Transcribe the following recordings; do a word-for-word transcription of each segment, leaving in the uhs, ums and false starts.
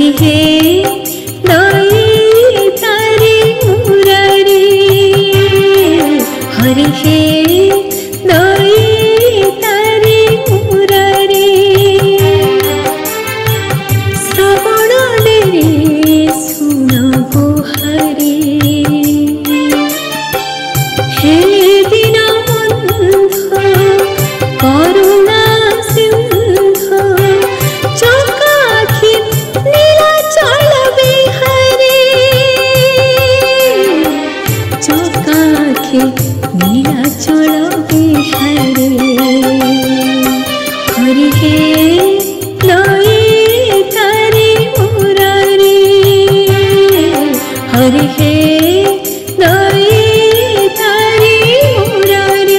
हरि हे नई तारी मुरारी हरि हे नई तारी मुरारी श्रवण रे सुन गुहारी हे दीन बंधु करुणा सिंह चकाखी नीलाचल बिहारी चकाखी नीलाचल बिहारी हरि हे नई तारी मुरारी हरि हे नई तारी मुरारी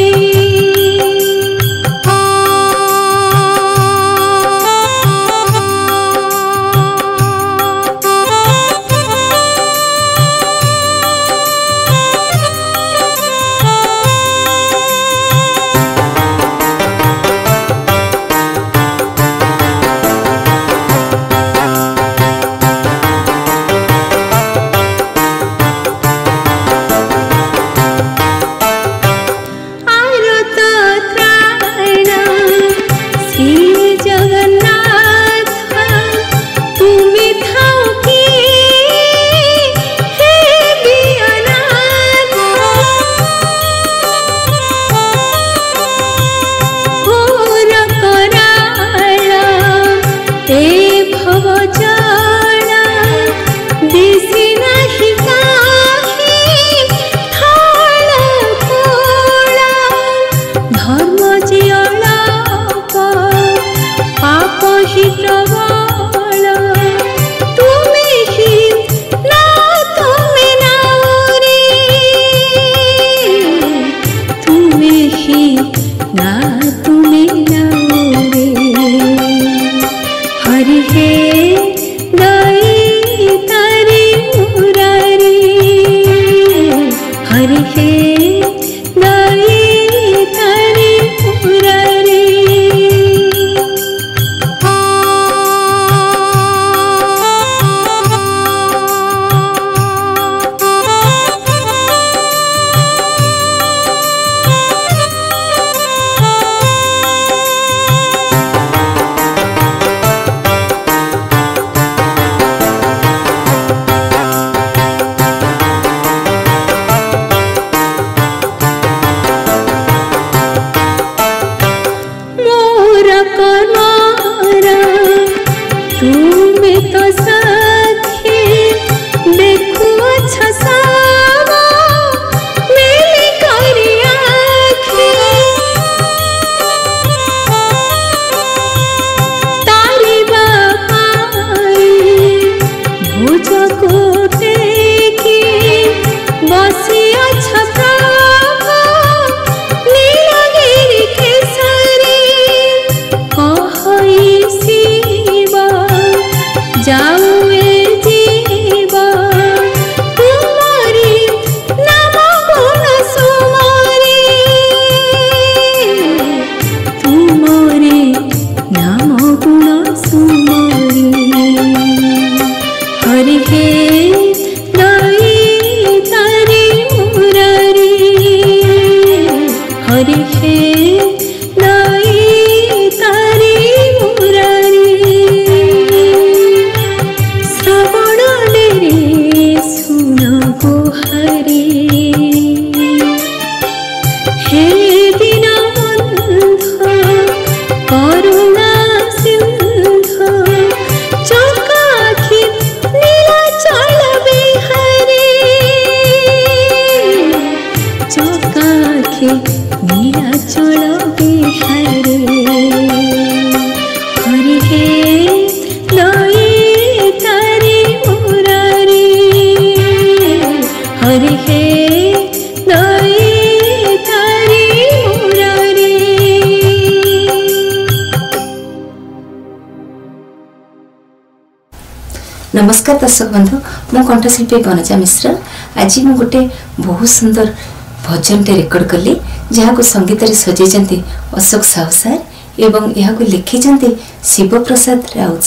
नमस्कार दर्शक बंधु मो कंठशिल्पी वनजा मिश्र आज मु गोटे बहुत सुंदर भजन टे रेकर्ड कली जहाँ को संगीत रे सजेजंती अशोक साहू सार एवं यहाँ को लिखिजंती शिव प्रसाद राउत सार।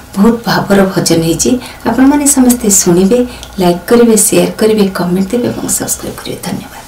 बहुत भावर भजन होती आपण मैंने समस्ते शुणिबे लाइक करेंगे शेयर करेंगे कमेंट देवे और सब्सक्राइब करेंगे। धन्यवाद।